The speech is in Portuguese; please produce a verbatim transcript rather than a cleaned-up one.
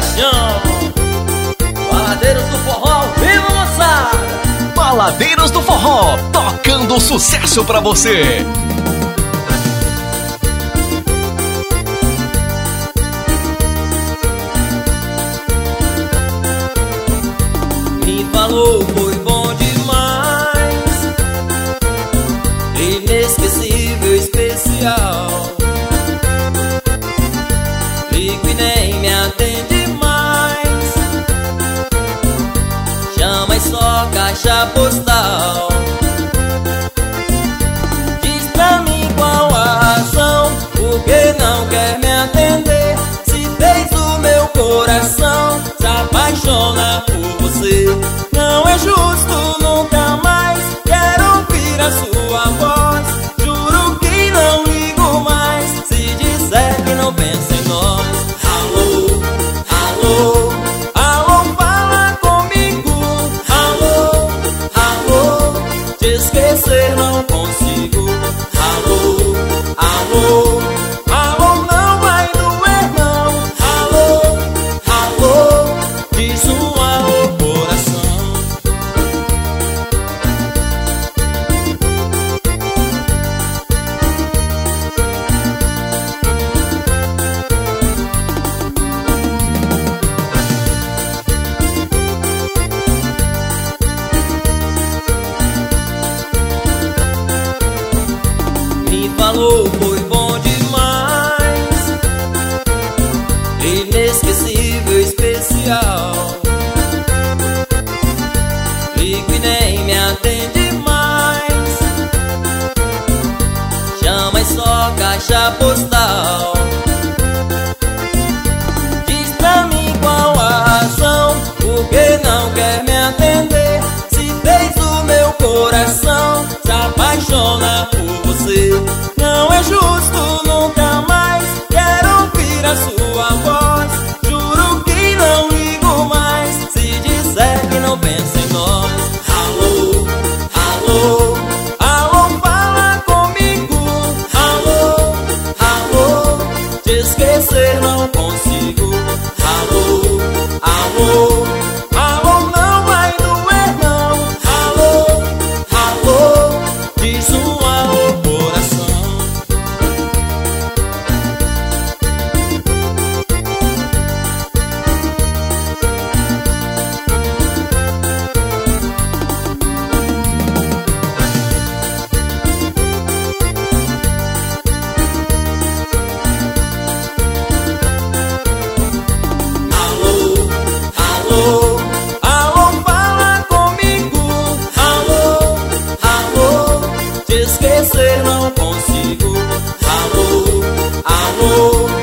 paixão. Baladeiros do Forró, viva moçada! Baladeiros do Forró, tocando sucesso pra você. Me falou, foi bom demais, inesquecível, especial. Ligo e nem me atende mais, chama e só caixa postal. Diz pra mim qual a razão, por que não quer me atender? Se fez o meu coração se apaixona por você. Não é justo, nunca mais quero ouvir a sua voz. Juro que não ligo mais se disser que não pensa em nós. Alô, alô, alô, fala comigo. Alô, alô, te esquecer não consigo. Alô, alô, alô, não vai doer não. Alô, alô, diz um alô, coração. Me falou, foi bom demais, inesquecível, especial. Ligo e nem me atende mais, chama e só caixa postal. Diz pra mim qual a razão, por que não quer me atender? Se fez o meu coração se apaixona por você. Não é justo, nunca mais quero ouvir a sua voz. Juro que não ligo mais se disser que não pensa em nós. Alô, alô, alô, fala comigo. Alô, alô, te esquecer não consigo. Alô, alô, alô, não vai doer não. Alô, alô, diz um alô, coração. Alô, alô, alô, fala comigo. Alô, alô, te esquecer não consigo. Alô, alô,